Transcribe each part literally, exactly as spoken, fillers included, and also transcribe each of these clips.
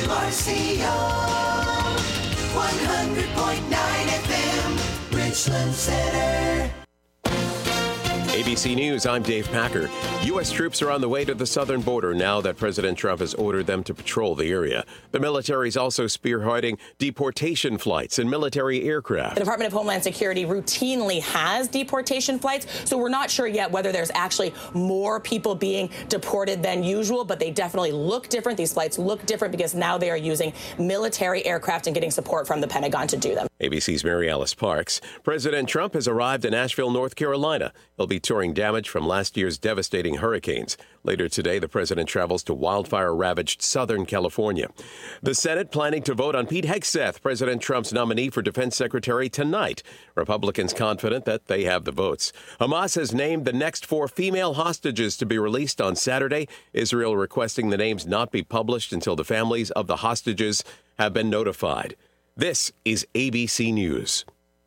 R C O, one hundred point nine F M, Richland Center. A B C News, I'm Dave Packer. U S troops are on the way to the southern border now that President Trump has ordered them to patrol the area. The military is also spearheading deportation flights and military aircraft. The Department of Homeland Security routinely has deportation flights, so we're not sure yet whether there's actually more people being deported than usual, but they definitely look different. These flights look different because now they are using military aircraft and getting support from the Pentagon to do them. A B C's Mary Alice Parks. President Trump has arrived in Asheville, North Carolina. He'll be touring damage from last year's devastating hurricanes. Later today, the president travels to wildfire-ravaged Southern California. The Senate planning to vote on Pete Hegseth, President Trump's nominee for defense secretary, tonight. Republicans confident that they have the votes. Hamas has named the next four female hostages to be released on Saturday. Israel requesting the names not be published until the families of the hostages have been notified. This is A B C News.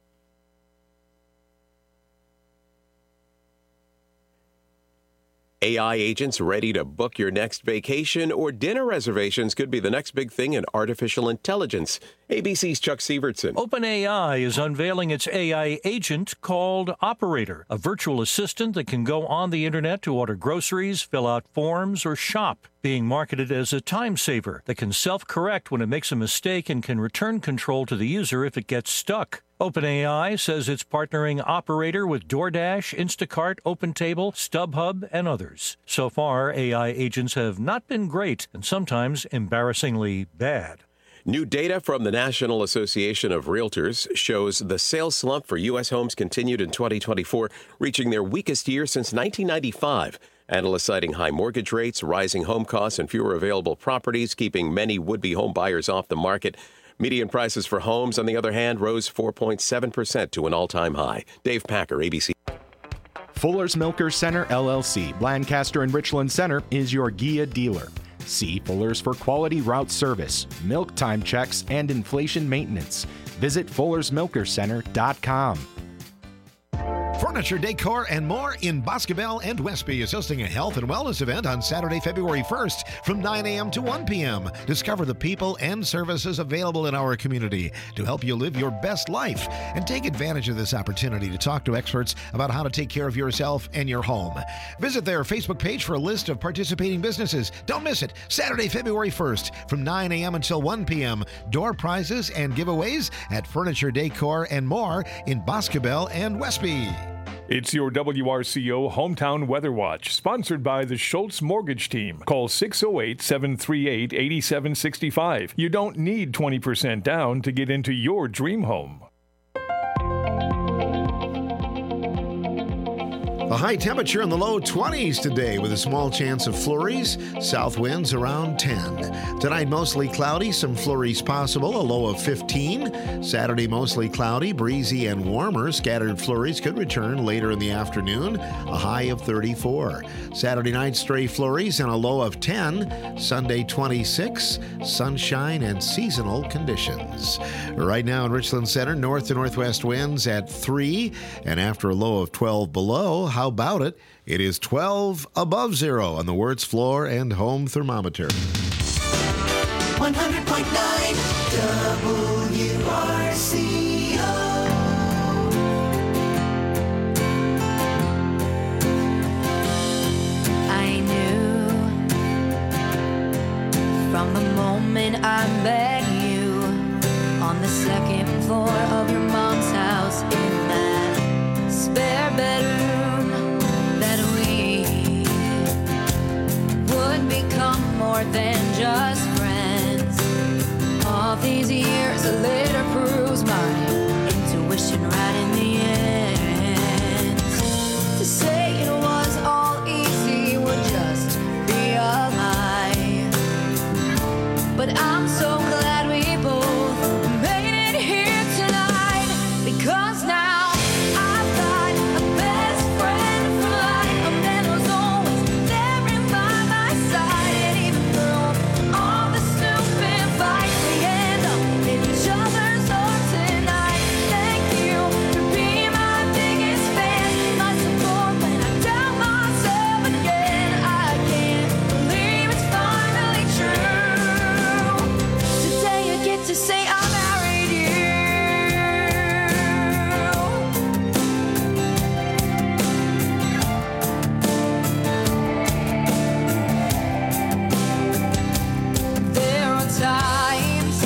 A I agents ready to book your next vacation or dinner reservations could be the next big thing in artificial intelligence. A B C's Chuck Sievertson. OpenAI is unveiling its A I agent called Operator, a virtual assistant that can go on the internet to order groceries, fill out forms, or shop. Being marketed as a time saver that can self-correct when it makes a mistake and can return control to the user if it gets stuck. OpenAI says it's partnering Operator with DoorDash, Instacart, OpenTable, StubHub, and others. So far, A I agents have not been great and sometimes embarrassingly bad. New data from the National Association of Realtors shows the sales slump for U S homes continued in twenty twenty-four, reaching their weakest year since nineteen ninety-five. Analysts citing high mortgage rates, rising home costs, and fewer available properties, keeping many would-be home buyers off the market. Median prices for homes, on the other hand, rose four point seven percent to an all-time high. Dave Packer, A B C. Fuller's Milker Center, L L C, Lancaster and Richland Center, is your G I A dealer. See Fuller's for quality route service, milk time checks, and inflation maintenance. Visit fullers milker center dot com. Furniture, decor, and more in Boscobel and Westby is hosting a health and wellness event on Saturday, February first from nine a.m. to one p.m. Discover the people and services available in our community to help you live your best life and take advantage of this opportunity to talk to experts about how to take care of yourself and your home. Visit their Facebook page for a list of participating businesses. Don't miss it. Saturday, February first from nine a.m. until one p.m. Door prizes and giveaways at Furniture, Decor, and more in Boscobel and Westby. It's your W R C O Hometown Weather Watch, sponsored by the Schultz Mortgage Team. Call six oh eight, seven three eight, eight seven six five. You don't need twenty percent down to get into your dream home. A high temperature in the low twenties today with a small chance of flurries. South winds around ten. Tonight mostly cloudy, some flurries possible, a low of fifteen. Saturday mostly cloudy, breezy and warmer. Scattered flurries could return later in the afternoon, a high of thirty-four. Saturday night stray flurries and a low of ten. Sunday twenty-six, sunshine and seasonal conditions. Right now in Richland Center, north to northwest winds at three, and after a low of twelve below, how about it? It is twelve above zero on the Wirtz floor and home thermometer. one hundred point nine W R C O. I knew from the moment I met you on the second floor of your mom's house in that spare bedroom become more than just friends. All these years later proves my intuition right in the end. To say it was all easy would just be a lie. But I'm so glad we both made it here tonight, because now to say I married you. There are times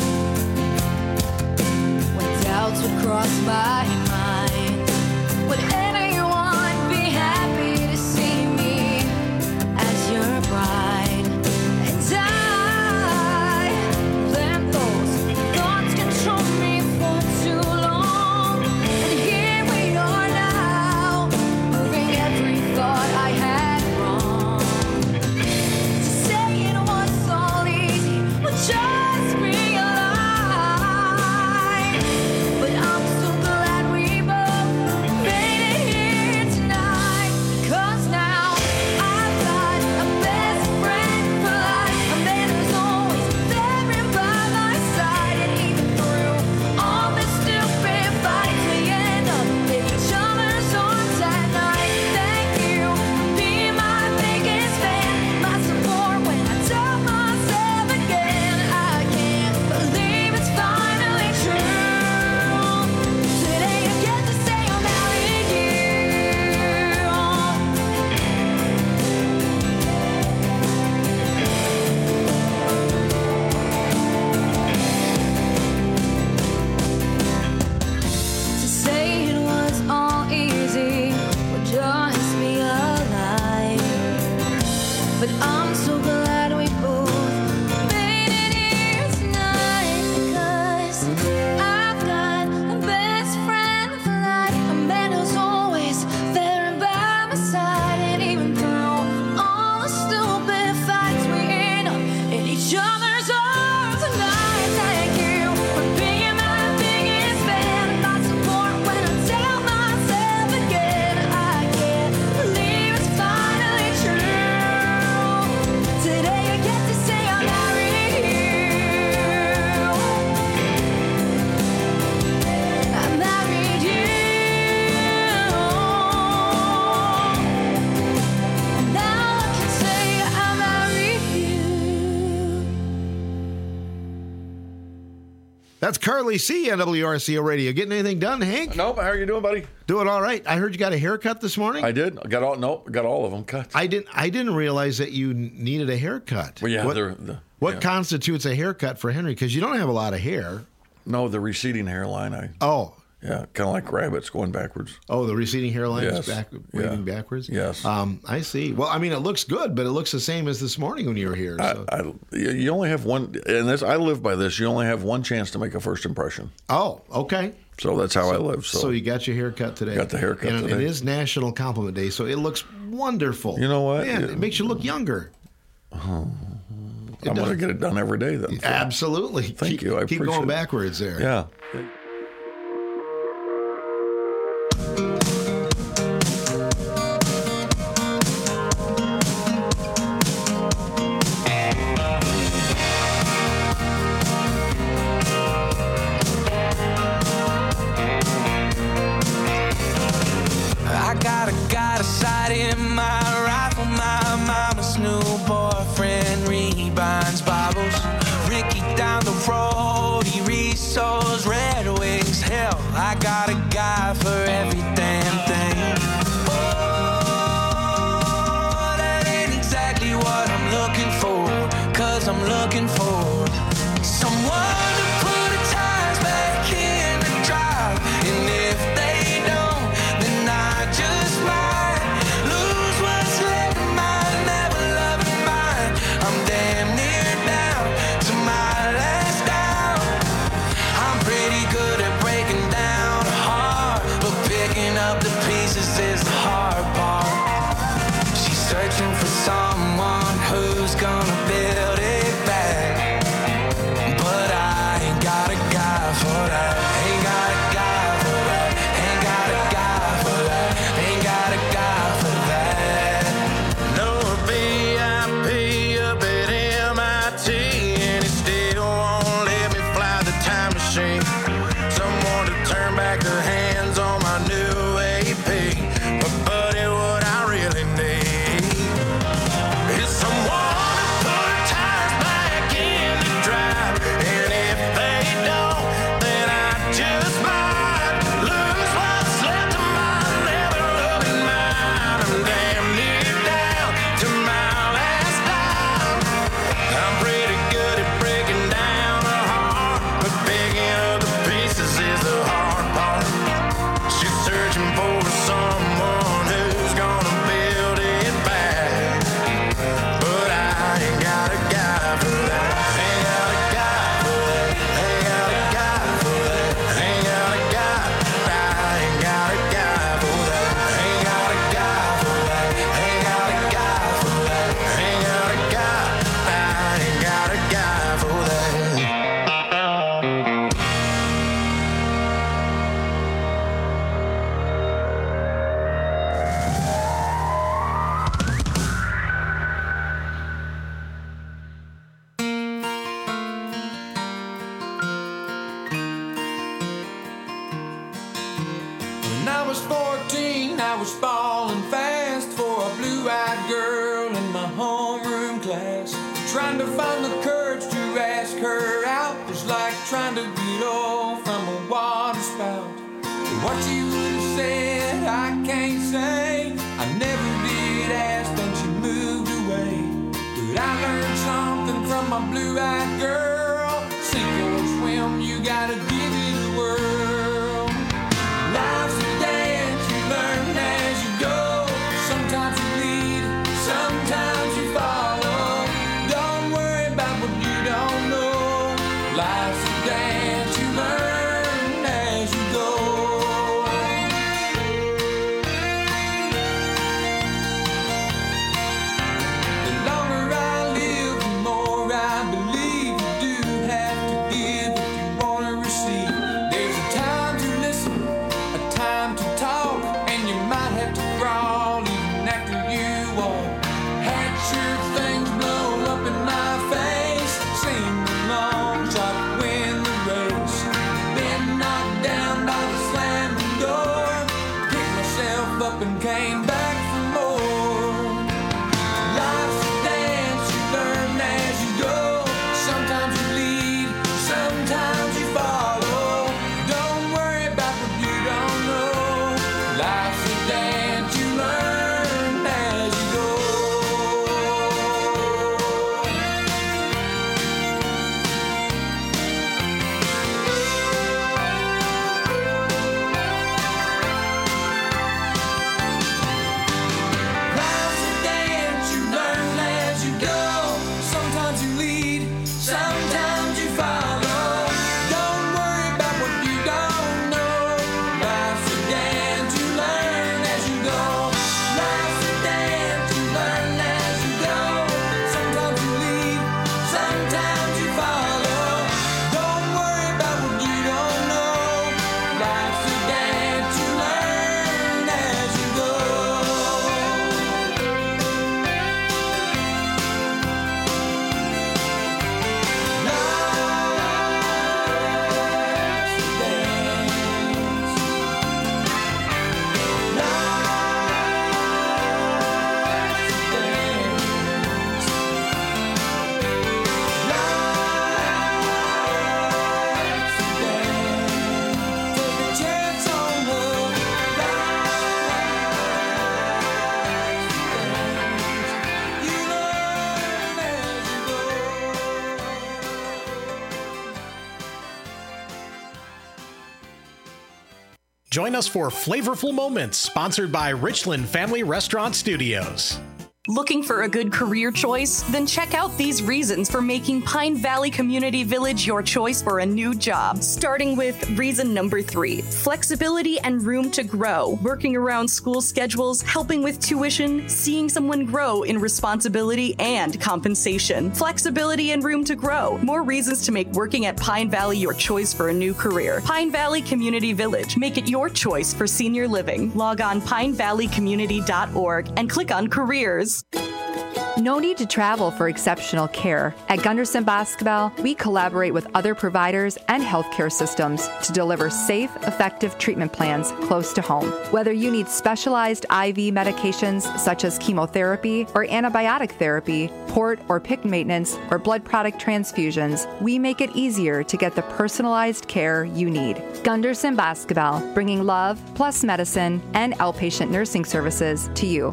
when doubts would cross my mind. Would anyone be happy to see me as your bride? And I let those thoughts control me for too long. And here we are now, moving every thought I had wrong. To say it was all easy would just be a lie. But I'm so glad we both made it here tonight. 'Cause now I've got a best friend for life, a man who's always there and by my side. And even through all the stupid fights, we end up in each other's arms at night. Thank you for being my biggest fan, my support when I doubt myself again. I can't believe it's finally true. Today I get to say I married you. To say it was all easy would just be a lie. But I'm so glad we both made it here tonight. Because I've got a best friend for life, a man who's always there and by my side. And even through all the stupid fights, we end up in each other's arms tonight. Thank you for being my biggest fan, my support when I doubt myself again. I can't believe it's finally true. Today I get to say I married you. I married you. And now I can say I married you. That's Carly C on W R C O Radio. Getting anything done, Hank? Nope. How are you doing, buddy? Doing all right. I heard you got a haircut this morning. I did. I got all. Nope. Got all of them cut. I didn't. I didn't realize that you needed a haircut. Well, yeah. What, they're, the, what yeah. constitutes a haircut for Henry? Because you don't have a lot of hair. No, the receding hairline. I. Oh. Yeah, kind of like rabbits going backwards. Oh, the receding hairline Yes. is back, Yeah. waving backwards. Yes. Um, I see. Well, I mean, it looks good, but it looks the same as this morning when you were here. So. I, I, you only have one, and this I live by this. You only have one chance to make a first impression. oh, okay. So that's how I live. So, So you got your haircut today. Got the haircut and today. It is National Compliment Day, so it looks wonderful. You know what? Man, Yeah. it makes you look younger. I'm going to get it done every day then. Absolutely. Thank keep, you. I keep appreciate going it. backwards there. Yeah. I got a got a sight in my rifle. My mama's new boyfriend rebinds Bibles. Ricky down the road, he resows Red Wings. Hell, I got a guy for every damn thing. Oh, that ain't exactly what I'm looking for. 'Cause I'm looking for someone to put the tires back in the drive. And if they don't, then I just might lose what's left of my never loving mind. I'm damn near down to my last down. I'm pretty good at breaking down a heart, but picking was fourteen, I was falling fast for a blue-eyed girl in my homeroom class. Trying to find the courage to ask her out was like trying to get off from a water spout. What she would have said, I can't say. I never did ask, then she moved away. But I learned something from my blue-eyed girl. Sink or swim, you gotta give it a whirl. Life's a dance, you learn as you go. Sometimes you lead, sometimes you follow. Don't worry about what you don't know. Life's a dance, you learn as you go. The longer I live, the more I believe you do have to give if you want to receive. There's a time to listen, a time to talk, and you might have to crawl even after you walk. Had sure things blow up in my face, sing the long shot, win the race. Been knocked down by the slamming door, picked myself up and came back for more. Life's a dance, you learn as you go. Sometimes you lead, sometimes you follow. Don't worry about what you don't know. Life's a dance, you learn as you go. Life's a dance, you learn as you go. Sometimes you lead, sometimes you follow. Don't worry about what you don't know. Life's a dance, you learn as you go. Life's a dance, you learn as you go. Sometimes you lead, sometimes you follow. Don't worry about what you don't know. Life's a dance, you learn as you go. Join us for Flavorful Moments, sponsored by Richland Family Restaurant Studios. Looking for a good career choice? Then check out these reasons for making Pine Valley Community Village your choice for a new job. Starting with reason number three, flexibility and room to grow. Working around school schedules, helping with tuition, seeing someone grow in responsibility and compensation. Flexibility and room to grow. More reasons to make working at Pine Valley your choice for a new career. Pine Valley Community Village. Make it your choice for senior living. Log on pine valley community dot org and click on careers. No need to travel for exceptional care. At Gunderson Basketball, we collaborate with other providers and healthcare systems to deliver safe, effective treatment plans close to home. Whether you need specialized I V medications such as chemotherapy or antibiotic therapy, port or P I C maintenance, or blood product transfusions, we make it easier to get the personalized care you need. Gunderson Basketball, bringing love plus medicine and outpatient nursing services to you.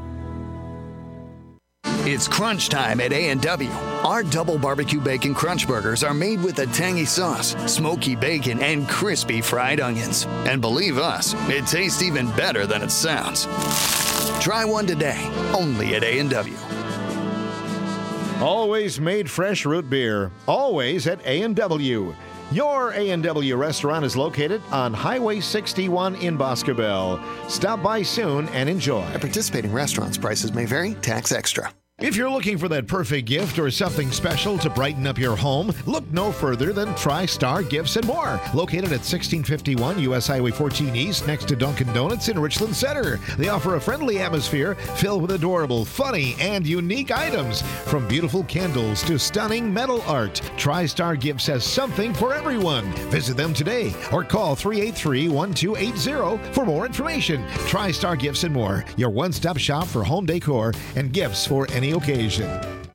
It's crunch time at A and W. Our double barbecue bacon crunch burgers are made with a tangy sauce, smoky bacon, and crispy fried onions. And believe us, it tastes even better than it sounds. Try one today, only at A and W. Always made fresh root beer, always at A and W. Your A and W restaurant is located on Highway sixty-one in Boscobel. Stop by soon and enjoy. At participating restaurants, prices may vary, tax extra. If you're looking for that perfect gift or something special to brighten up your home, look no further than TriStar Gifts and More. Located at sixteen fifty-one U S Highway fourteen East next to Dunkin' Donuts in Richland Center. They offer a friendly atmosphere filled with adorable, funny, and unique items. From beautiful candles to stunning metal art, TriStar Gifts has something for everyone. Visit them today or call three eight three, one two eight zero for more information. TriStar Gifts and More, your one-stop shop for home decor and gifts for any occasion.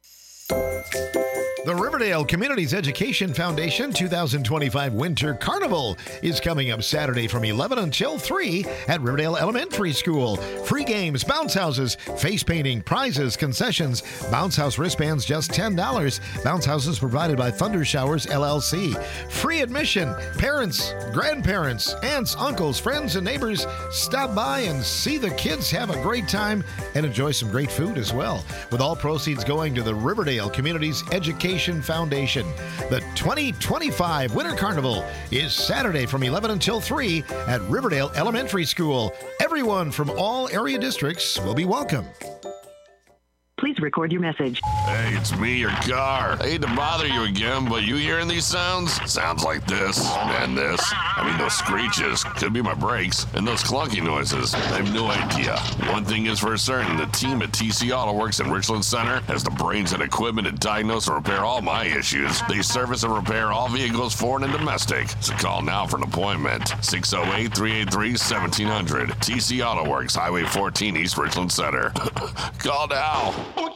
The Riverdale Communities Education Foundation two thousand twenty-five Winter Carnival is coming up Saturday from eleven until three at Riverdale Elementary School. Free games, bounce houses, face painting, prizes, concessions, bounce house wristbands just ten dollars. Bounce houses provided by Thunder Showers L L C. Free admission. Parents, grandparents, aunts, uncles, friends, and neighbors stop by and see the kids have a great time and enjoy some great food as well. With all proceeds going to the Riverdale Communities Education Foundation. The twenty twenty-five Winter Carnival is Saturday from eleven until three at Riverdale Elementary School. Everyone from all area districts will be welcome. Please record your message. Hey, it's me, your car. I hate to bother you again, but you hearing these sounds? Sounds like this and this. I mean, those screeches. Could be my brakes. And those clunky noises. I have no idea. One thing is for certain, the team at T C Auto Works in Richland Center has the brains and equipment to diagnose and repair all my issues. They service and repair all vehicles, foreign and domestic. So call now for an appointment. six oh eight, three eight three, one seven zero zero. T C Auto Works, Highway fourteen, East Richland Center. Call now.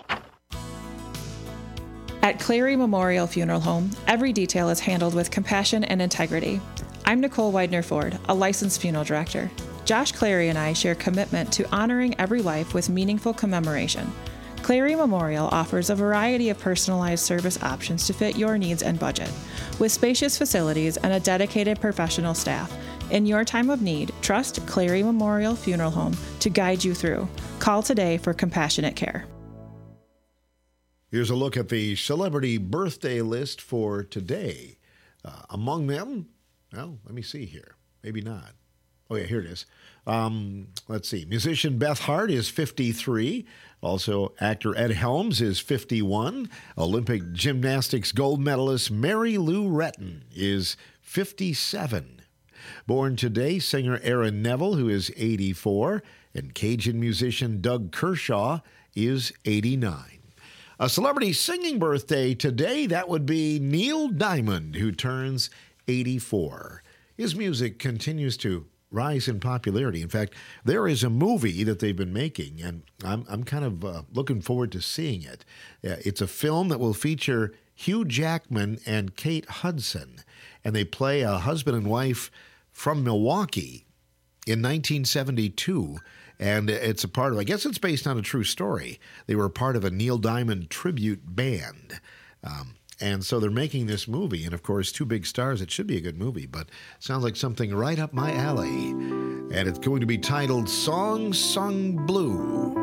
At Clary Memorial Funeral Home, every detail is handled with compassion and integrity. I'm Nicole Widener-Ford, a licensed funeral director. Josh Clary and I share commitment to honoring every life with meaningful commemoration. Clary Memorial offers a variety of personalized service options to fit your needs and budget. With spacious facilities and a dedicated professional staff, in your time of need, trust Clary Memorial Funeral Home to guide you through. Call today for compassionate care. Here's a look at the celebrity birthday list for today. Uh, among them, well, let me see here. Maybe not. Oh, yeah, here it is. Um, let's see. Musician Beth Hart is fifty-three. Also, actor Ed Helms is fifty-one. Olympic gymnastics gold medalist Mary Lou Retton is fifty-seven. Born today, singer Aaron Neville, who is eighty-four. And Cajun musician Doug Kershaw is eighty-nine. A celebrity singing birthday today, that would be Neil Diamond, who turns eighty-four. His music continues to rise in popularity. In fact, there is a movie that they've been making, and I'm I'm kind of uh, looking forward to seeing it. Uh, it's a film that will feature Hugh Jackman and Kate Hudson, and they play a husband and wife from Milwaukee in nineteen seventy-two. And it's a part of, I guess it's based on a true story. They were part of a Neil Diamond tribute band. Um, and so they're making this movie. And, of course, two big stars. It should be a good movie, but sounds like something right up my alley. And it's going to be titled Song Sung Blue.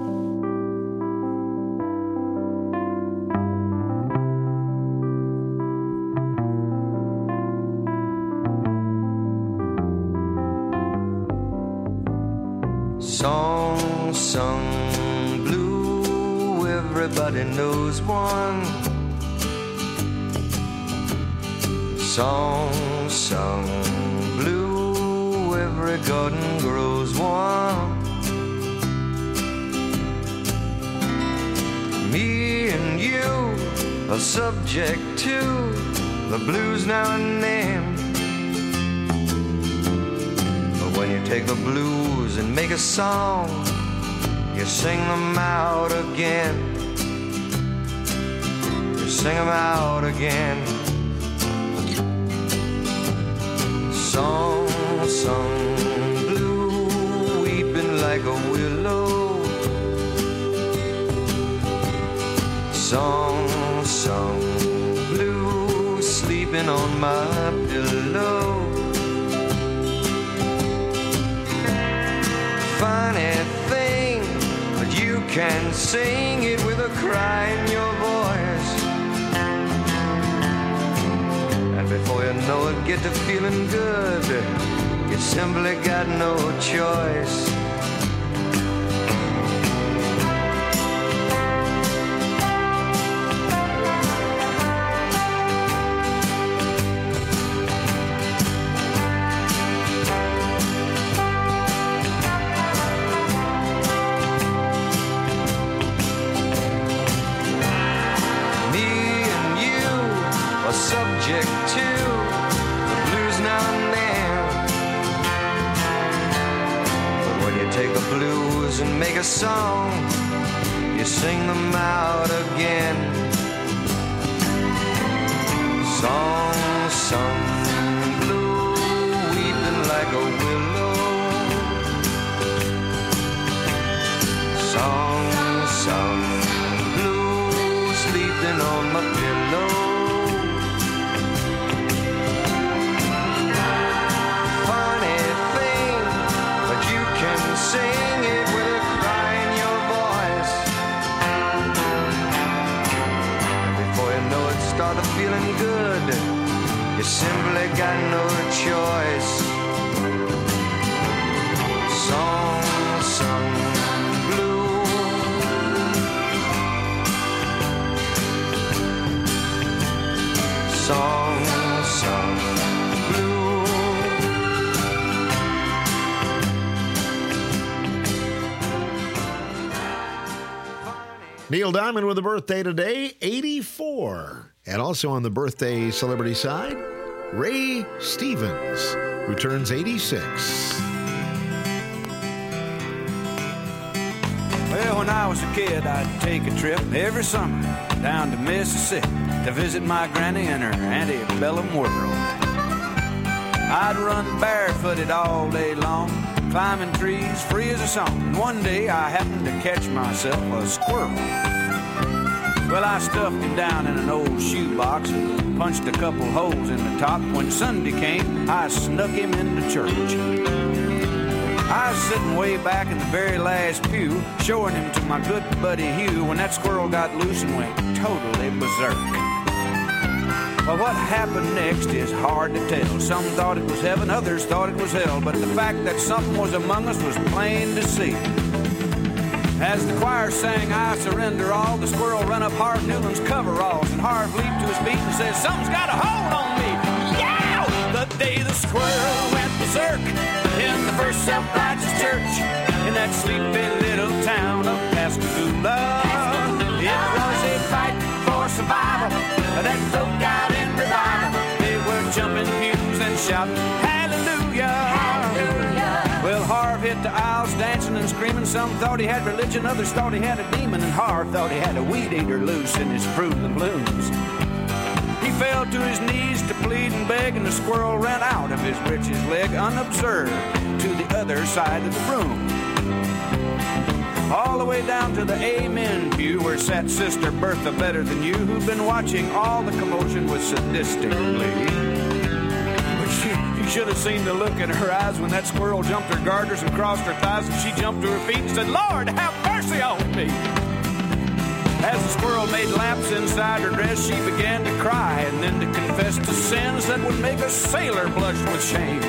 Song sung blue, everybody knows one. Song sung blue, every garden grows one. Me and you are subject to the blues now and then. When you take the blues and make a song, you sing them out again. You sing them out again. Song sung blue, weeping like a willow. Song sung blue, sleeping on my pillow. Funny thing, but you can sing it with a cry in your voice. And before you know it, get to feeling good. You simply got no choice. music too, the blues now and then. But when you take the blues and make a song, you sing them out again. Song sung blue, weeping like a willow. Song sung blue, sleeping on my pillow. Funny thing, but you can sing it with a cry in your voice. And before you know it, started feeling good. You simply got no choice. Song sung blue. Song sung blue. Neil Diamond with a birthday today, eighty-four. And also on the birthday celebrity side, Ray Stevens, who turns eighty-six. Well, when I was a kid, I'd take a trip every summer down to Mississippi to visit my granny in her antebellum world. I'd run barefooted all day long, climbing trees free as a song. And one day I happened to catch myself a squirrel. Well, I stuffed him down in an old shoebox and punched a couple holes in the top. When Sunday came, I snuck him into church. I was sitting way back in the very last pew, showing him to my good buddy Hugh, when that squirrel got loose and went totally berserk. Well, what happened next is hard to tell. Some thought it was heaven, others thought it was hell, but the fact that something was among us was plain to see. As the choir sang, I surrender all, the squirrel ran up Harv Newland's coveralls, and Harv leaped to his feet and said, something's got a hold on me. Yeah! The day the squirrel went berserk in the First Self-Righteous Church in that sleepy little town of Pascagoula. It was a fight for survival that broke out in revival. They were jumping pews and shouting, hallelujah! Hallelujah! Well, Harv hit the aisles dancing and screaming. Some thought he had religion, others thought he had a demon, and Harv thought he had a weed eater loose in his Fruit of the Blooms. He fell to his knees to plead and beg, and the squirrel ran out of his breeches leg unobserved to the other side of the room. All the way down to the Amen pew where sat Sister Bertha Better Than You, who'd been watching all the commotion with sadistic glee. But she, you should have seen the look in her eyes when that squirrel jumped her garters and crossed her thighs, and she jumped to her feet and said, Lord, have mercy on me. As the squirrel made laps inside her dress, she began to cry and then to confess to sins that would make a sailor blush with shame.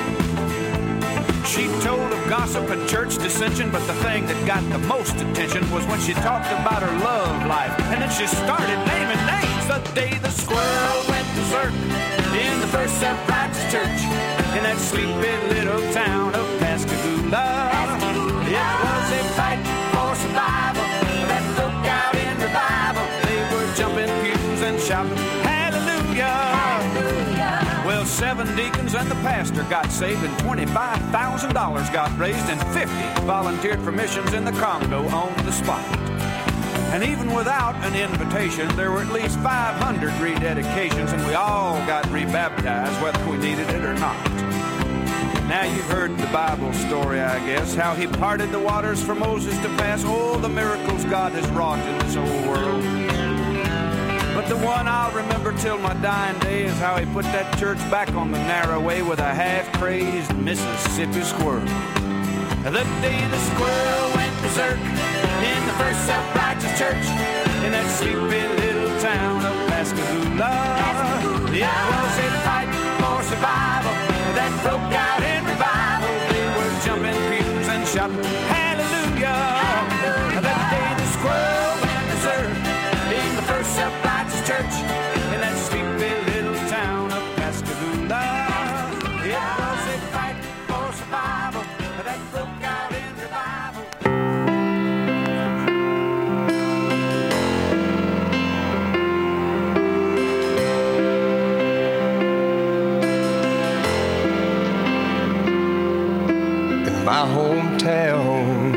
She told of gossip and church dissension, but the thing that got the most attention was when she talked about her love life, and then she started naming names. The day the squirrel went berserk in the First Self-Righteous Church in that sleepy little town of Pascagoula. It was a fight for survival that broke out in revival. They were jumping pews and shouting, hallelujah! Well, seven deacons and the pastor got saved, and twenty-five thousand dollars got raised, and fifty volunteered for missions in the Congo on the spot. And even without an invitation, there were at least five hundred rededications, and we all got rebaptized, whether we needed it or not. Now you've heard the Bible story, I guess, how he parted the waters for Moses to pass. Oh, the miracles God has wrought in this whole world. But the one I'll remember till my dying day is how he put that church back on the narrow way with a half-crazed Mississippi squirrel. The day the squirrel went berserk in the First Self-Righteous Church in that sleepy little town of Pascagoula. It was a fight for survival that broke out in revival. They were jumping pews and shouting, hallelujah! That day the squirrel went berserk in the First Self-Righteous Church in that sleepy little town of Pascagoula. It was a fight for survival that broke out in revival. my hometown.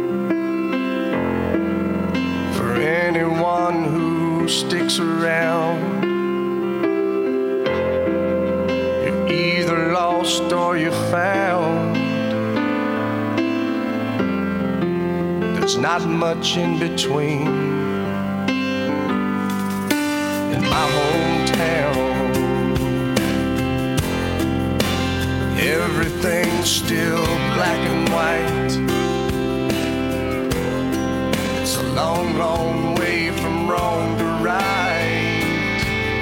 For anyone who sticks around, you're either lost or you're found. There's not much in between. In my hometown, everything's still black and white. It's a long, long way from wrong to right.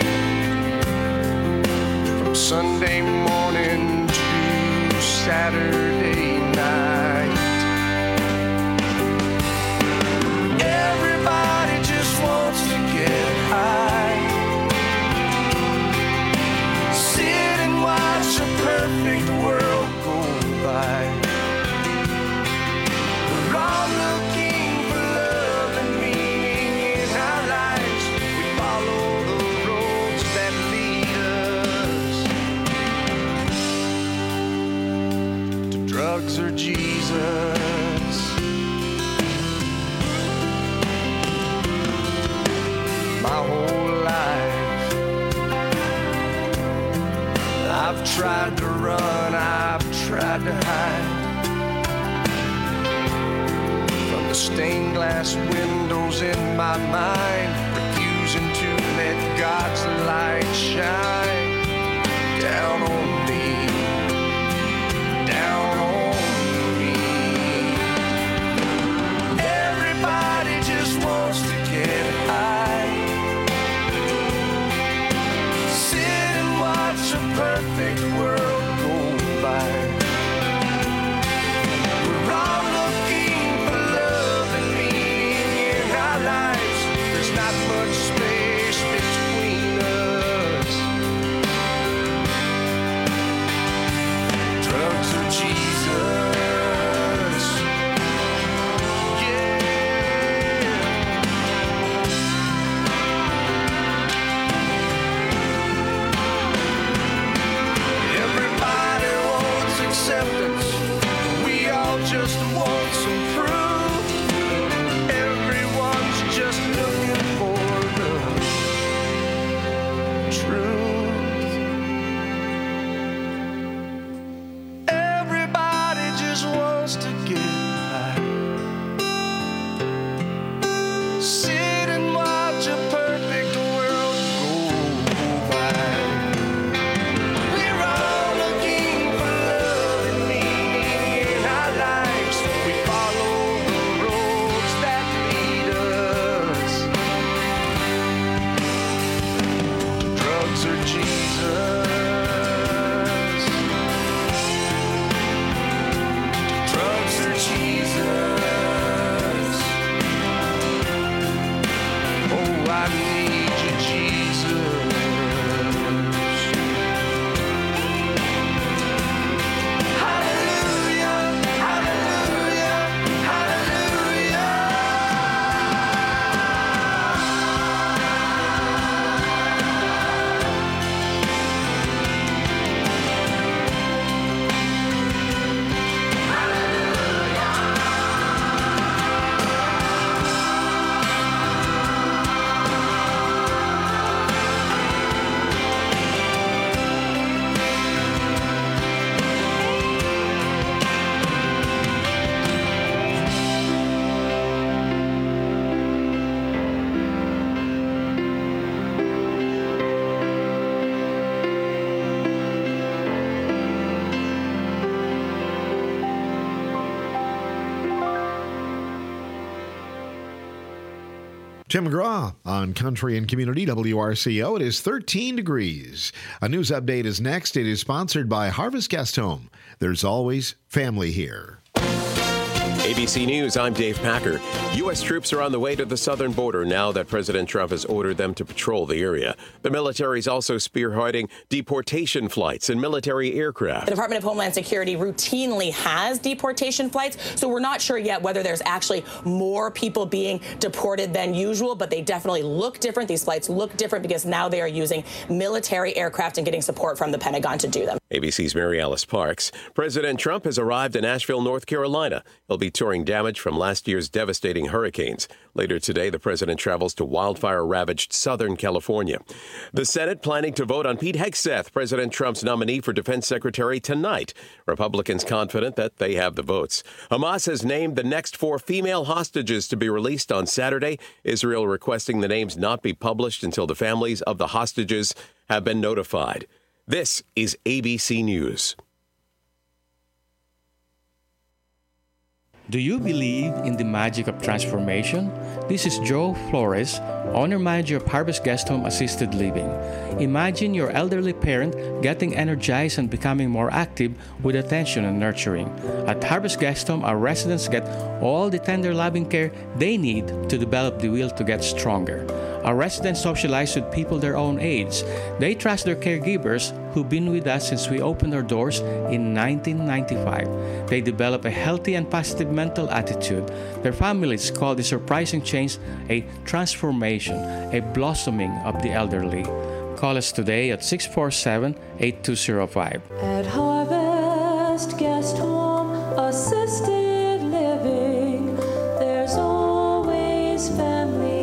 From Sunday morning to Saturday night, everybody just wants to get high. Sit and watch a perfect world go by. We're all looking for love and meaning in our lives. We follow the roads that lead us to drugs or Jesus. My whole life I've tried to run, I've tried to hide from the stained glass windows in my mind, refusing to let God's light shine down on me, down on me. Everybody just wants to get high. Sit and watch a perfect world go by. We're all looking for love and meaning in our lives. There's not much space between us. Drugs or Jesus. Everybody wants acceptance. We all just want some proof. Everyone's just looking for the truth. Everybody just wants to get high. Sit and watch a perfect world go by. We're all looking for love and meaning in our lives. We follow the roads that lead us to drugs or Jesus. To drugs or Jesus. Oh, I need you, Jesus. Hallelujah, hallelujah, hallelujah. Tim McGraw on Country and Community W R C O. It is thirteen degrees. A news update is next. It is sponsored by Harvest Guest Home. There's always family here. A B C News, I'm Dave Packer. U S troops are on the way to the southern border now that President Trump has ordered them to patrol the area. The military is also spearheading deportation flights and military aircraft. The Department of Homeland Security routinely has deportation flights, so we're not sure yet whether there's actually more people being deported than usual, but they definitely look different. These flights look different because now they are using military aircraft and getting support from the Pentagon to do them. A B C's Mary Alice Parks. President Trump has arrived in Asheville, North Carolina. He'll be touring damage from last year's devastating hurricanes. Later today, the president travels to wildfire-ravaged Southern California. The Senate planning to vote on Pete Hegseth, President Trump's nominee for defense secretary, tonight. Republicans confident that they have the votes. Hamas has named the next four female hostages to be released on Saturday. Israel requesting the names not be published until the families of the hostages have been notified. This is A B C News. Do you believe in the magic of transformation? This is Joe Flores, owner-manager of Harvest Guest Home Assisted Living. Imagine your elderly parent getting energized and becoming more active with attention and nurturing. At Harvest Guest Home, our residents get all the tender loving care they need to develop the will to get stronger. Our residents socialize with people their own age. They trust their caregivers who've been with us since we opened our doors in nineteen ninety-five. They develop a healthy and positive mental attitude. Their families call the surprising change a transformation, a blossoming of the elderly. Call us today at six four seven, eight two zero five. At Harvest Guest Home Assisted Living, there's always family.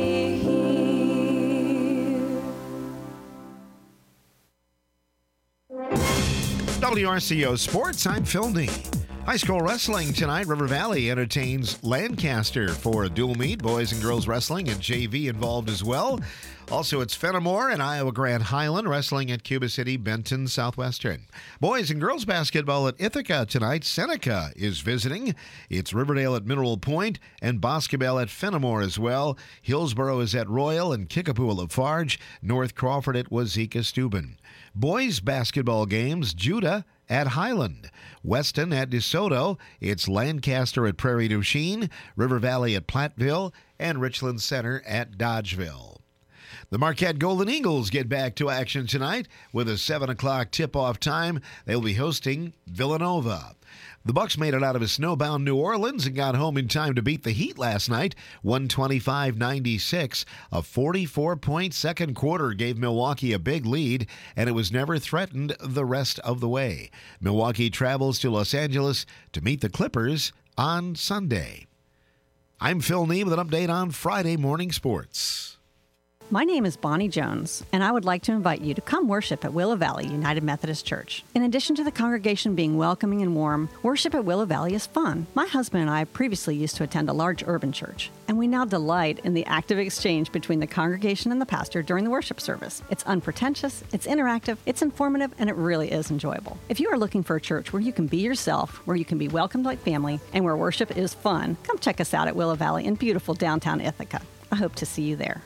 W R C O Sports, I'm Phil Nee. High school wrestling tonight. River Valley entertains Lancaster for a dual meet. Boys and girls wrestling and J V involved as well. Also, it's Fenimore and Iowa Grand Highland wrestling at Cuba City, Benton, Southwestern. Boys and girls basketball at Ithaca tonight. Seneca is visiting. It's Riverdale at Mineral Point and basketball at Fenimore as well. Hillsboro is at Royal and Kickapoo at Lafarge. North Crawford at Wazeeka Steuben. Boys basketball games, Judah at Highland. Weston at DeSoto. It's Lancaster at Prairie du Chien, River Valley at Platteville, and Richland Center at Dodgeville. The Marquette Golden Eagles get back to action tonight with a seven o'clock tip-off time. They'll be hosting Villanova. The Bucks made it out of a snowbound New Orleans and got home in time to beat the Heat last night, one twenty-five ninety-six. A forty-four point second quarter gave Milwaukee a big lead, and it was never threatened the rest of the way. Milwaukee travels to Los Angeles to meet the Clippers on Sunday. I'm Phil Nee with an update on Friday Morning Sports. My name is Bonnie Jones, and I would like to invite you to come worship at Willow Valley United Methodist Church. In addition to the congregation being welcoming and warm, worship at Willow Valley is fun. My husband and I previously used to attend a large urban church, and we now delight in the active exchange between the congregation and the pastor during the worship service. It's unpretentious, it's interactive, it's informative, and it really is enjoyable. If you are looking for a church where you can be yourself, where you can be welcomed like family, and where worship is fun, come check us out at Willow Valley in beautiful downtown Ithaca. I hope to see you there.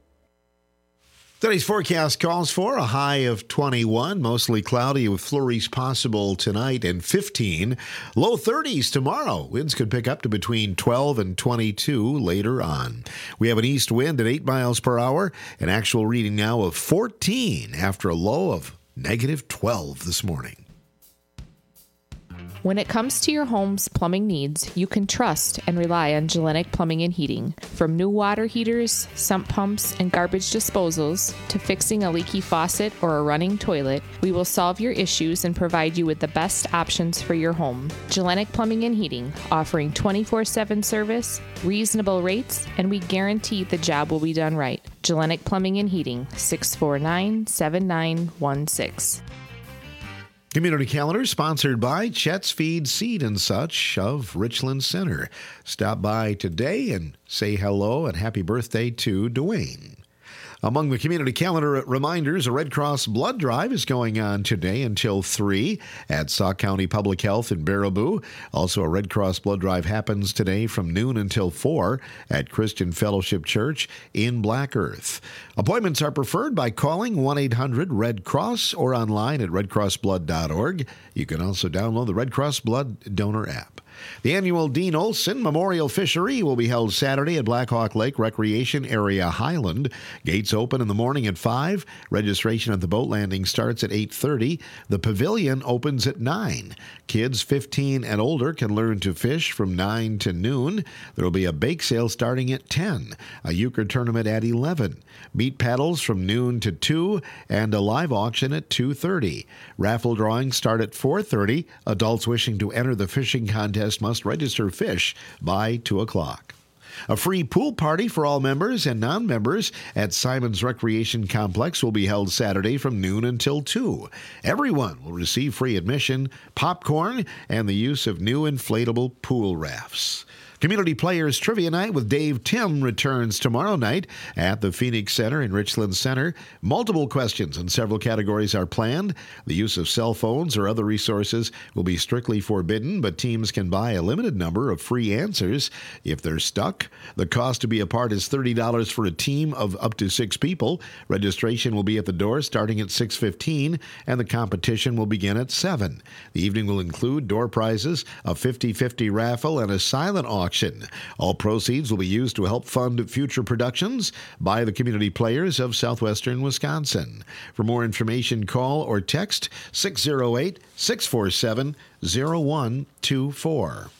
Today's forecast calls for a high of twenty-one, mostly cloudy with flurries possible tonight, and fifteen. Low thirties tomorrow. Winds could pick up to between twelve and twenty-two later on. We have an east wind at eight miles per hour, an actual reading now of fourteen after a low of negative twelve this morning. When it comes to your home's plumbing needs, you can trust and rely on Gellenic Plumbing and Heating. From new water heaters, sump pumps, and garbage disposals, to fixing a leaky faucet or a running toilet, we will solve your issues and provide you with the best options for your home. Gellenic Plumbing and Heating, offering twenty-four seven service, reasonable rates, and we guarantee the job will be done right. Gellenic Plumbing and Heating, six four nine, seven nine one six. Community calendar sponsored by Chet's Feed Seed and Such of Richland Center. Stop by today and say hello and happy birthday to Dwayne. Among the community calendar reminders, a Red Cross blood drive is going on today until three at Sauk County Public Health in Baraboo. Also, a Red Cross blood drive happens today from noon until four at Christian Fellowship Church in Black Earth. Appointments are preferred by calling one eight hundred red cross or online at red cross blood dot org. You can also download the Red Cross Blood Donor app. The annual Dean Olson Memorial Fishery will be held Saturday at Black Hawk Lake Recreation Area, Highland. Gates open in the morning at five. Registration at the boat landing starts at eight thirty. The pavilion opens at nine. Kids fifteen and older can learn to fish from nine to noon. There will be a bake sale starting at ten, a euchre tournament at eleven, meat paddles from noon to two, and a live auction at two thirty. Raffle drawings start at four thirty. Adults wishing to enter the fishing contest must register fish by two o'clock. A free pool party for all members and non-members at Simon's Recreation Complex will be held Saturday from noon until two. Everyone will receive free admission, popcorn, and the use of new inflatable pool rafts. Community Players Trivia Night with Dave Tim returns tomorrow night at the Phoenix Center in Richland Center. Multiple questions in several categories are planned. The use of cell phones or other resources will be strictly forbidden, but teams can buy a limited number of free answers if they're stuck. The cost to be a part is thirty dollars for a team of up to six people. Registration will be at the door starting at six fifteen, and the competition will begin at seven. The evening will include door prizes, a fifty-fifty raffle, and a silent auction. All proceeds will be used to help fund future productions by the Community Players of Southwestern Wisconsin. For more information, call or text six oh eight, six four seven, oh one two four.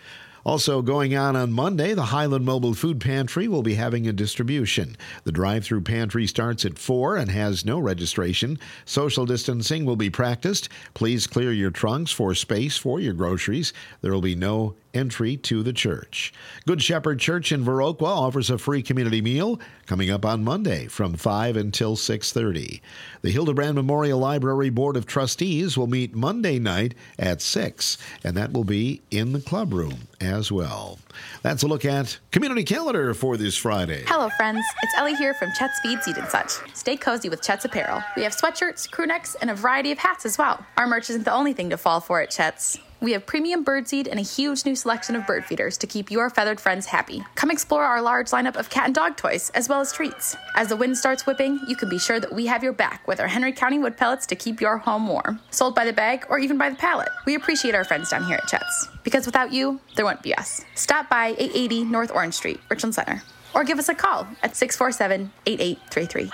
Also going on on Monday, the Highland Mobile Food Pantry will be having a distribution. The drive-through pantry starts at four and has no registration. Social distancing will be practiced. Please clear your trunks for space for your groceries. There will be no entry to the church. Good Shepherd Church in Viroqua offers a free community meal coming up on Monday from five until six thirty. The Hildebrand Memorial Library Board of Trustees will meet Monday night at six, and that will be in the club room as well. That's a look at Community Calendar for this Friday. Hello, friends. It's Ellie here from Chet's Feeds, Eat and Such. Stay cozy with Chet's apparel. We have sweatshirts, crew necks, and a variety of hats as well. Our merch isn't the only thing to fall for at Chet's. We have premium birdseed and a huge new selection of bird feeders to keep your feathered friends happy. Come explore our large lineup of cat and dog toys, as well as treats. As the wind starts whipping, you can be sure that we have your back with our Henry County wood pellets to keep your home warm. Sold by the bag or even by the pallet. We appreciate our friends down here at Chet's, because without you, there wouldn't be us. Stop by eight eighty North Orange Street, Richland Center, or give us a call at six four seven, eight eight three three.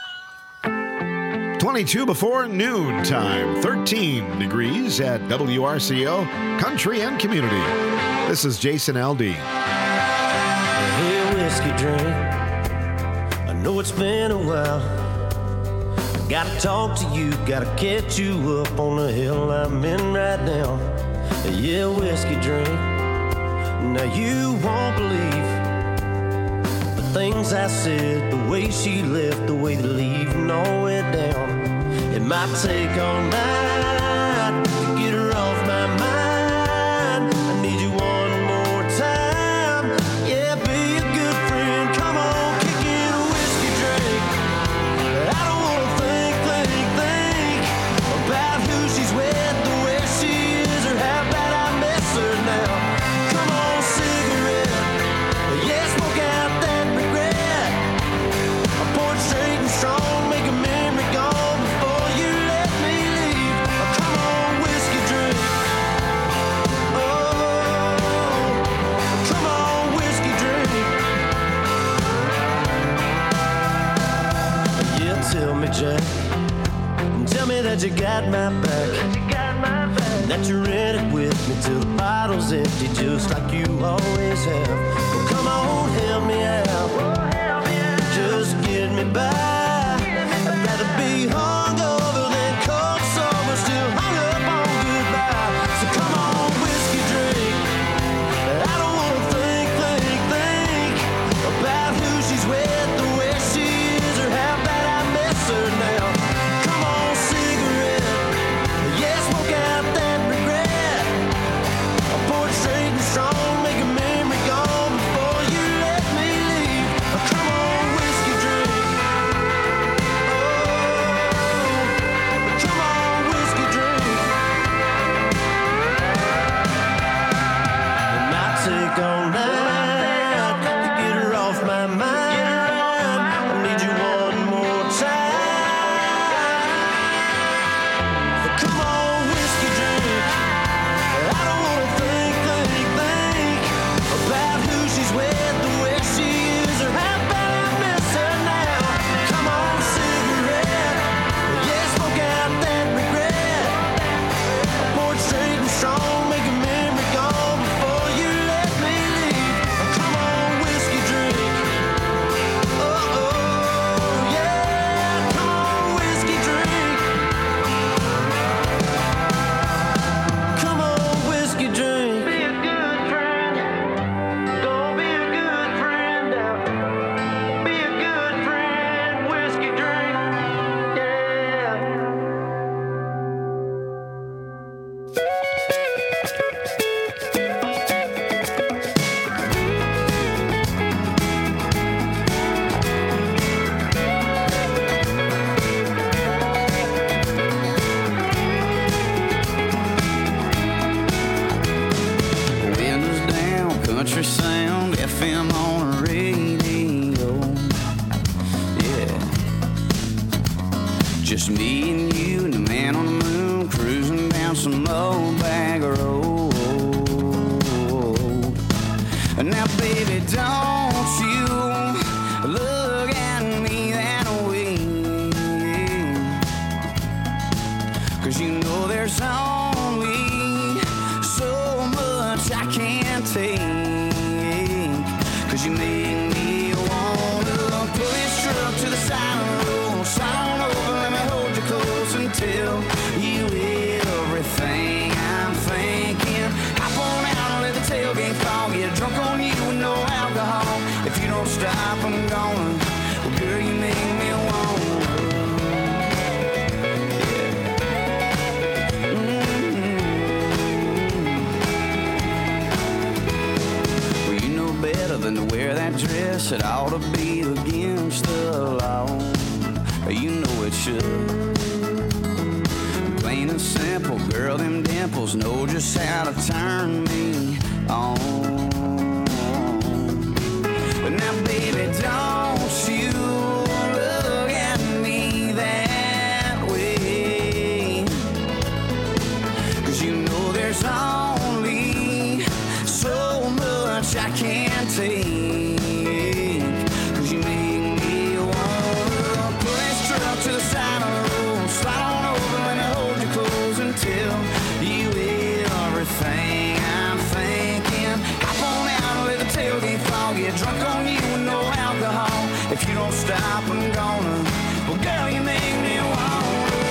twenty-two before noon time, thirteen degrees at W R C O Country and Community. This is Jason Aldean. Hey, whiskey drink, I know it's been a while. I gotta talk to you, gotta catch you up on the hill I'm in right now. Yeah, whiskey drink, now you won't believe the things I said, the way she left, the way they leaving all the way down. It might take all night to get her off my mind. I need you one more time. Yeah, be a good friend. Come on, kick in a whiskey drink. I don't wanna think, think, think about who she's with, the way she is, or how bad I miss her now. Come on, cigarette. Yeah, smoke out that regret. I pour it straight and strong, make a memory gone before you let me leave. Oh, come on, whiskey drink. Oh, come on, whiskey drink. Yeah, tell me, Jack, tell me that you got my back, that you're in it with me till the bottle's empty, just like you always have. Well, come on, help me out, just get me by. I'd rather be hungover than cold sober, still hung up on goodbye. So come on, whiskey drink. I don't wanna think, think, think about who she's with, the way she is, or how bad I miss her now. Come on, cigarette. Yeah, smoke out that regret. I pour it straight and strong, make a memory gone before you let me leave. 'cause you know there's only so much I can't take. 'Cause you make me wanna pull this truck to the side of the road, slide on over, let me hold you close until you everything I'm thinking. Hop on out and let the tailgate fall, get drunk on you with no alcohol. If you don't stop, I'm gonna. Well, girl, you make me wanna. Better than to wear that dress, it ought to be against the law. You know it should. Plain and simple, girl, them dimples know just how to turn me on. But now, baby, don't you look at me that way, 'cause you know there's only so much I can't take. 'Cause you make me wanna pull this truck to the side of the road, slide on over, let me hold you close until you everything I'm thinking. Hop on out and let the tailgate fall, get drunk on you with no alcohol. If you don't stop, I'm gonna. Well, girl, you make me wanna.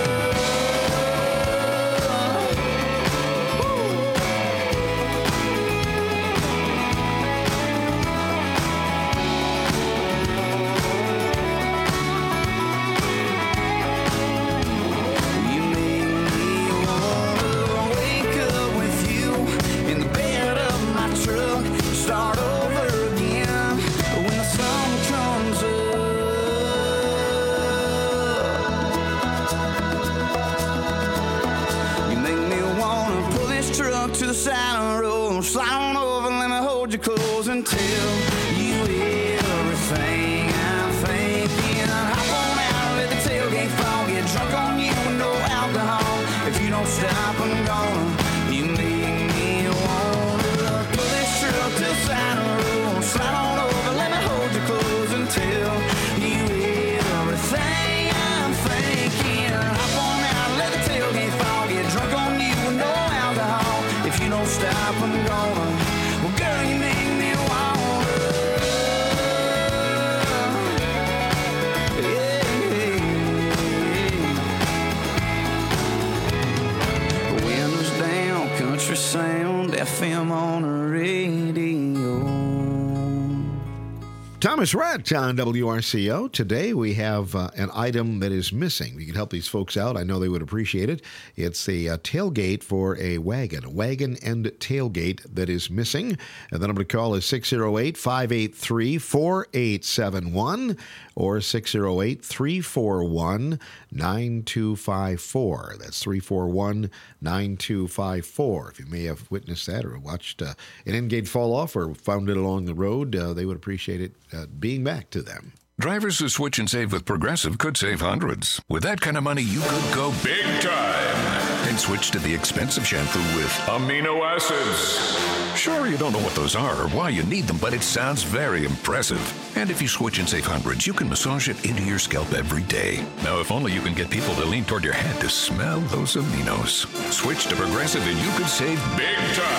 Start over again when the sun comes up. You make me wanna pull this truck to the side of the road, slide on over, let me hold you close until you everything I'm thinking. Hop on out, let the tailgate fall, get drunk on you with no alcohol. If you don't stop, I'm gonna. You make me wanna pull this truck to the side of the road, slide on over, let me hold you close until you everything I'm thinking. Hop on out, let the tailgate fall, get drunk on you with no alcohol. If you don't stop, I'm gonna. Well, girl, you make me wanna. Yeah, yeah. Windows down, country sound, F M on the radio. Thomas Rhett on W R C O. Today we have uh, an item that is missing. We can help these folks out. I know they would appreciate it. It's a uh, tailgate for a wagon, a wagon and tailgate that is missing. And the number to call is six oh eight, five eight three, four eight seven one or six oh eight, three four one, nine two five four. That's three four one, nine two five four. If you may have witnessed that or watched uh, an end gate fall off or found it along the road, uh, they would appreciate it uh, being back to them. Drivers who switch and save with Progressive could save hundreds. With that kind of money, you could go big time and switch to the expensive shampoo with amino acids. Sure, you don't know what those are or why you need them, but it sounds very impressive. And if you switch and save hundreds, you can massage it into your scalp every day. Now, if only you can get people to lean toward your head to smell those aminos. Switch to Progressive and you could save big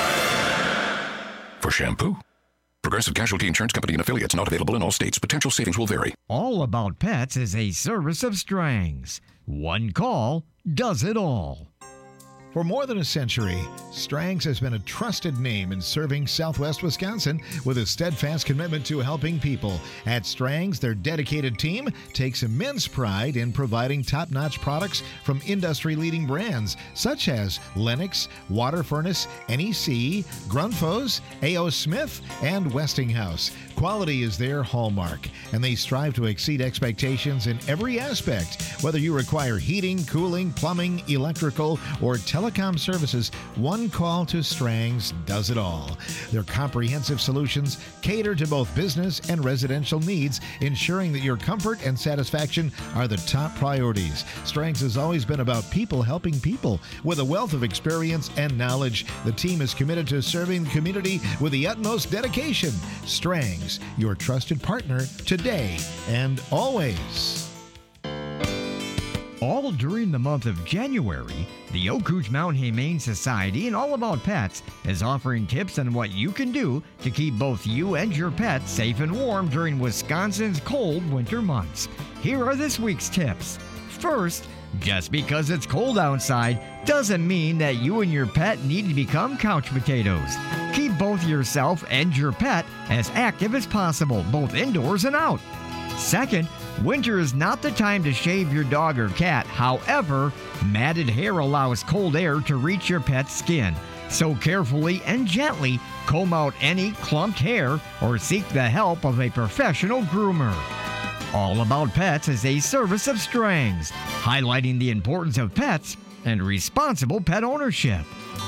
time. For shampoo. Progressive Casualty Insurance Company and affiliates, not available in all states. Potential savings will vary. All About Pets is a service of Strang's. One call does it all. For more than a century, Strang's has been a trusted name in serving Southwest Wisconsin with a steadfast commitment to helping people. At Strang's, their dedicated team takes immense pride in providing top-notch products from industry-leading brands such as Lennox, Water Furnace, N E C, Grundfos, A O. Smith, and Westinghouse. Quality is their hallmark, and they strive to exceed expectations in every aspect. Whether you require heating, cooling, plumbing, electrical, or telecom services, one call to Strang's does it all. Their comprehensive solutions cater to both business and residential needs, ensuring that your comfort and satisfaction are the top priorities. Strang's has always been about people helping people. With a wealth of experience and knowledge, the team is committed to serving the community with the utmost dedication. Strang's, your trusted partner today and always. All during the month of January, the Okootch Mountain Humane Society and All About Pets is offering tips on what you can do to keep both you and your pet safe and warm during Wisconsin's cold winter months. Here are this week's tips. First, just because it's cold outside doesn't mean that you and your pet need to become couch potatoes. Keep both yourself and your pet as active as possible, both indoors and out. Second, winter is not the time to shave your dog or cat. However, matted hair allows cold air to reach your pet's skin. So carefully and gently comb out any clumped hair or seek the help of a professional groomer. All About Pets is a service of Strangs, highlighting the importance of pets and responsible pet ownership.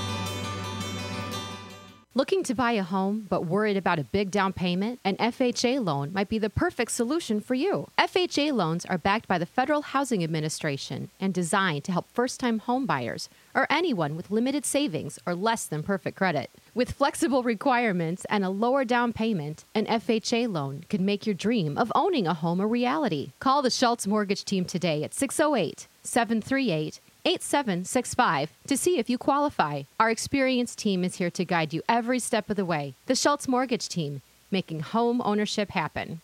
Looking to buy a home but worried about a big down payment? An F H A loan might be the perfect solution for you. F H A loans are backed by the Federal Housing Administration and designed to help first-time home buyers or anyone with limited savings or less than perfect credit. With flexible requirements and a lower down payment, an F H A loan could make your dream of owning a home a reality. Call the Schultz Mortgage Team today at six oh eight, seven three eight, eight seven six five to see if you qualify. Our experienced team is here to guide you every step of the way. The Schultz Mortgage Team, making home ownership happen.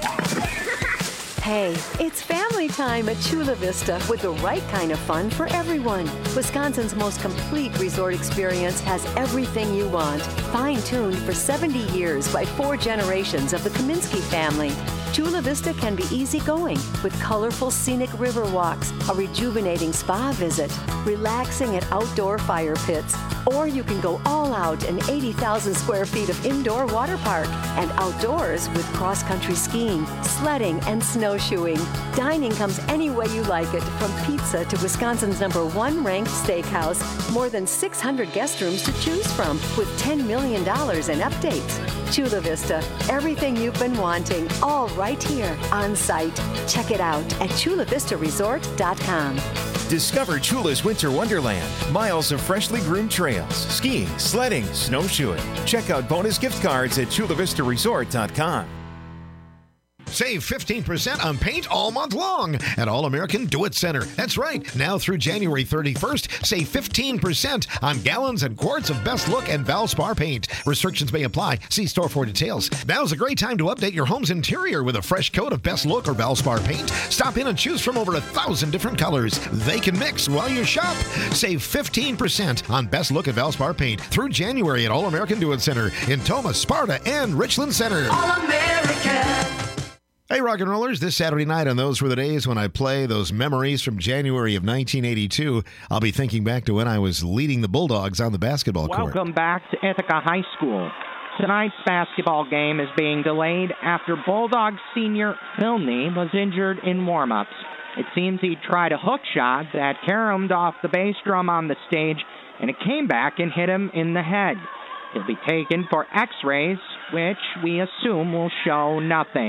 Hey, it's family time at Chula Vista with the right kind of fun for everyone. Wisconsin's most complete resort experience has everything you want. Fine-tuned for seventy years by four generations of the Kaminsky family. Chula Vista can be easygoing with colorful scenic river walks, a rejuvenating spa visit, relaxing at outdoor fire pits, or you can go all out in eighty thousand square feet of indoor water park and outdoors with cross-country skiing, sledding, and snowshoeing. Dining comes any way you like it, from pizza to Wisconsin's number one ranked steakhouse. More than six hundred guest rooms to choose from with ten million dollars in updates. Chula Vista, everything you've been wanting, all right here on site. Check it out at chula vista resort dot com. Discover Chula's Winter Wonderland. Miles of freshly groomed trails, skiing, sledding, snowshoeing. Check out bonus gift cards at chula vista resort dot com. Save fifteen percent on paint all month long at All American Do-It Center. That's right. Now through January thirty-first, save fifteen percent on gallons and quarts of Best Look and Valspar paint. Restrictions may apply. See store for details. Now's a great time to update your home's interior with a fresh coat of Best Look or Valspar paint. Stop in and choose from over a thousand different colors. They can mix while you shop. Save fifteen percent on Best Look and Valspar paint through January at All American Do-It Center in Toma, Sparta, and Richland Center. All American. Hey, rock and rollers, this Saturday night on Those Were the Days when I play those memories from January of nineteen eighty-two, I'll be thinking back to when I was leading the Bulldogs on the basketball court. Welcome back to Ithaca High School. Tonight's basketball game is being delayed after Bulldogs senior Filney was injured in warm-ups. It seems he tried a hook shot that caromed off the bass drum on the stage, and it came back and hit him in the head. He'll be taken for x-rays, which we assume will show nothing.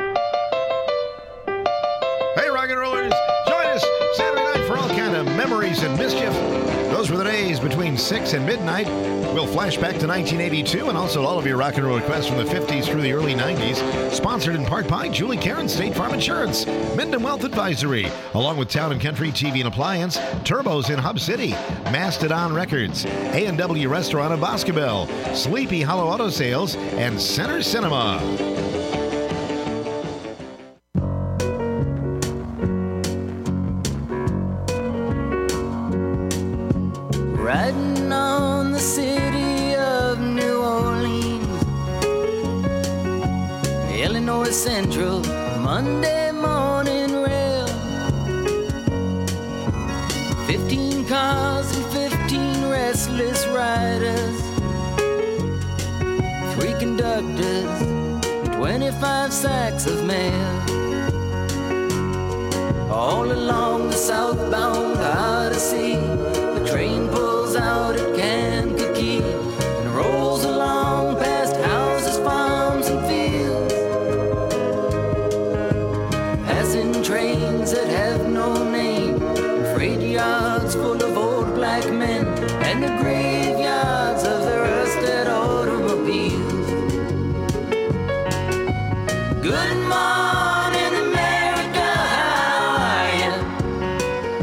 Hey, rock and rollers, join us Saturday night for all kind of memories and mischief. Those were the days between six and midnight. We'll flash back to nineteen eighty-two and also all of your rock and roll requests from the fifties through the early nineties. Sponsored in part by Julie Karen State Farm Insurance, Minden Wealth Advisory, along with Town and Country T V and Appliance, Turbos in Hub City, Mastodon Records, A and W Restaurant in Boscobel, Sleepy Hollow Auto Sales, and Center Cinema. Riding on the city of New Orleans, Illinois Central, Monday morning rail. Fifteen cars and fifteen restless riders, three conductors, twenty-five sacks of mail. All along the southbound Odyssey, the train pulls out at Kankakee and rolls along past houses, farms, and fields, passing trains that have no name, freight yards full of old black men, and the graveyards of the rusted automobiles. Good morning, America, how are you?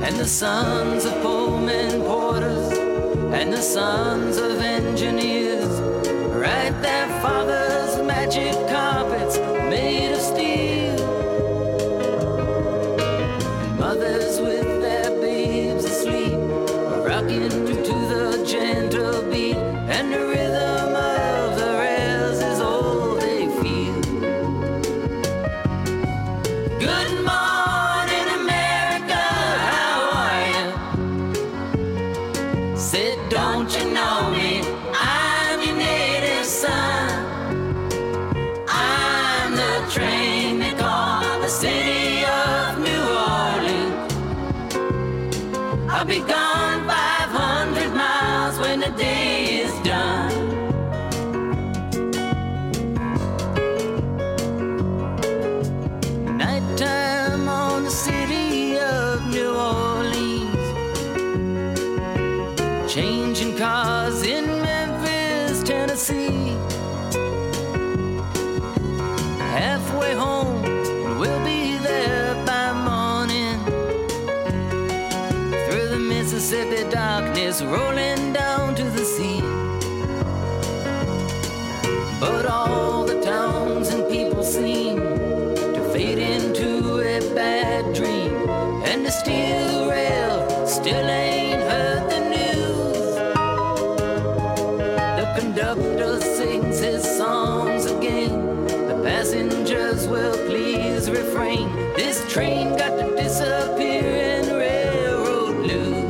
and the sons of Pullman porters, and the sons of engineers write their father's magic carpets made of steel. And mothers with their babes asleep, rocking to, to the gentle beat, and the rhythm of the rails is all they feel. Good morning, America, how are you? Said, don't you know me? I'm your native son. I'm the train they call the city of New Orleans. I'll be gone five hundred miles when the day is done. Nighttime on the city of New Orleans, changing cars in Memphis, Tennessee. Halfway home, we'll be there by morning. Through the Mississippi darkness, rolling down to the sea. But all the towns and people seem to fade into a bad dream, and the steel rail still ain't heard the news. The conductor sings his songs again, the passengers will please refrain. This train got to disappear in railroad blues.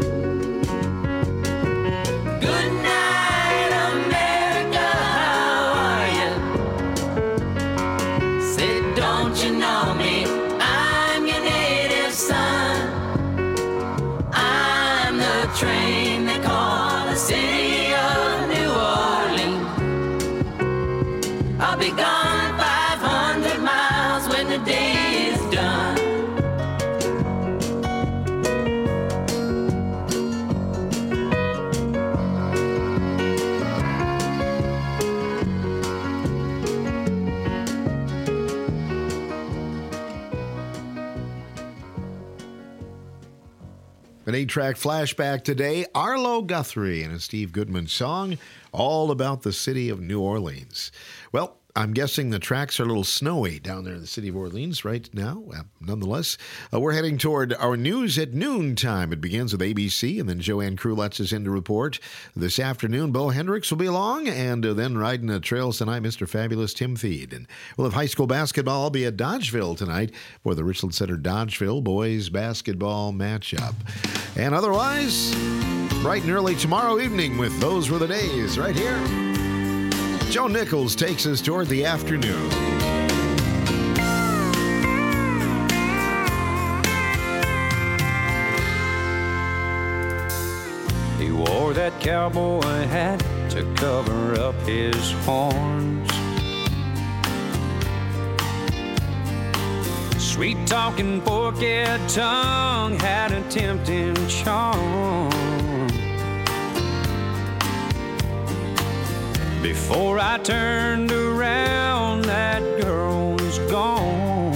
Good night, America, how are you? Say, don't you know me? I'm your native son. I'm the train they call the city of New Orleans. I'll be gone five hundred miles when the day is done. An eight-track flashback today, Arlo Guthrie and a Steve Goodman song all about the city of New Orleans. Well, I'm guessing the tracks are a little snowy down there in the city of Orleans right now. Uh, nonetheless, uh, we're heading toward our news at noontime. It begins with A B C, and then Joanne Krulets is in to report. This afternoon, Bo Hendricks will be along, and uh, then riding the trails tonight, Mister Fabulous Tim Thied. And we'll have high school basketball be at Dodgeville tonight for the Richland Center Dodgeville boys basketball matchup. And otherwise, bright and early tomorrow evening with Those Were the Days right here. Joe Nichols takes us toward the afternoon. He wore that cowboy hat to cover up his horns. Sweet-talking forked tongue had a tempting charm. Before I turned around, that girl was gone.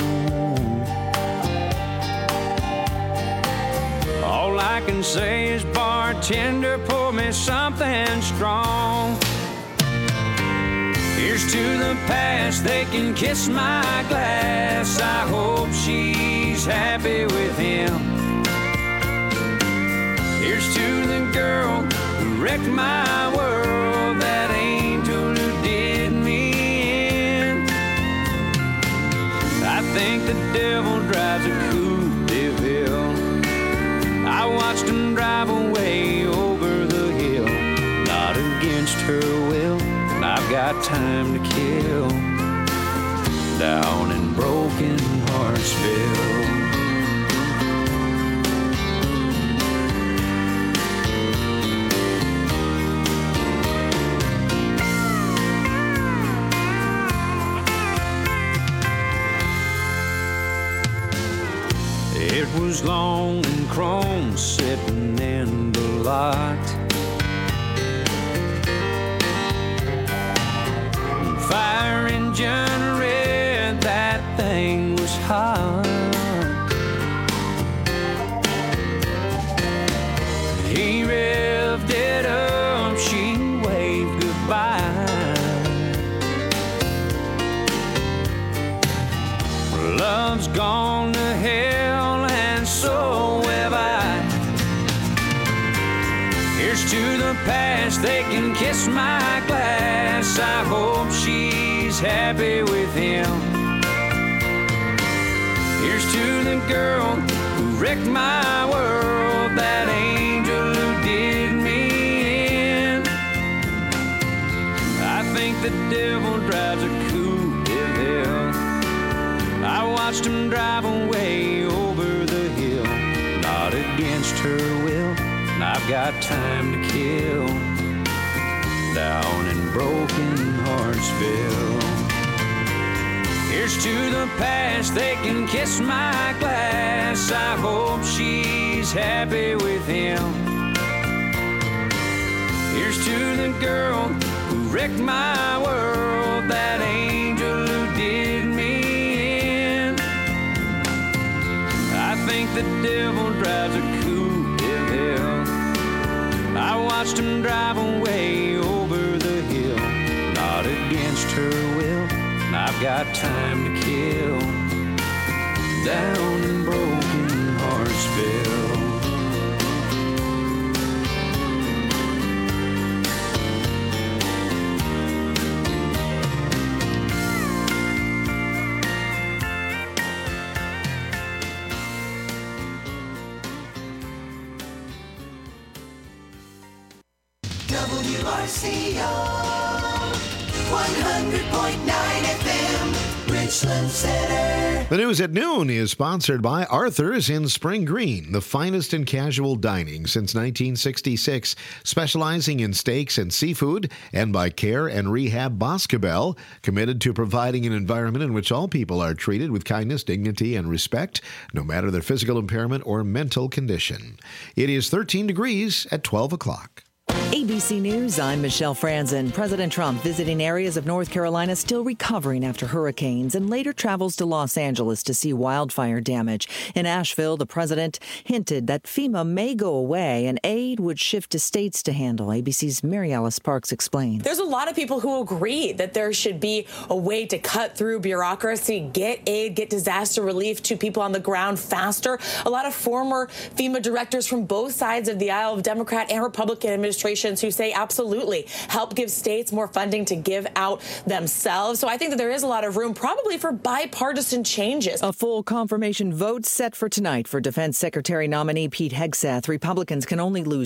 All I can say is, bartender, pour me something strong. Here's to the past, they can kiss my glass. I hope she's happy with him. Here's to the girl who wrecked my world, that angel who did me in. I think the devil drives a Coupe de Ville. I watched him drive away over the hill, not against her will. I've got time to kill down in Broken Heartsville. It was long and chrome sitting in the lot. Fire engine red, that thing was hot. Here's to the past, they can kiss my glass. I hope she's happy with him. Here's to the girl who wrecked my world, that angel who did me in. I think the devil drives a cool devil. I watched him drive away over the hill, not against her will. And I've got time to kill down in Broken Heartsville. Here's to the past, they can kiss my glass. I hope she's happy with him. Here's to the girl who wrecked my world, that angel who did me in. I think the devil drives a cool devil. I watched him drive away over the hill, not against her will. And I've got time to kill down in Broken Heartsville. W R C O one hundred point nine F M, Richland Center. The news at noon is sponsored by Arthur's in Spring Green, the finest in casual dining since nineteen sixty-six, specializing in steaks and seafood, and by Care and Rehab Boscobel, committed to providing an environment in which all people are treated with kindness, dignity, and respect, no matter their physical impairment or mental condition. It is thirteen degrees at twelve o'clock. A B C News, I'm Michelle Franzen. President Trump visiting areas of North Carolina still recovering after hurricanes and later travels to Los Angeles to see wildfire damage. In Asheville, the president hinted that FEMA may go away and aid would shift to states to handle. A B C's Mary Alice Parks explains. There's a lot of people who agree that there should be a way to cut through bureaucracy, get aid, get disaster relief to people on the ground faster. A lot of former FEMA directors from both sides of the aisle of Democrat and Republican administrations who say absolutely help give states more funding to give out themselves. So I think that there is a lot of room probably for bipartisan changes. A full confirmation vote set for tonight for Defense Secretary nominee Pete Hegseth. Republicans can only lose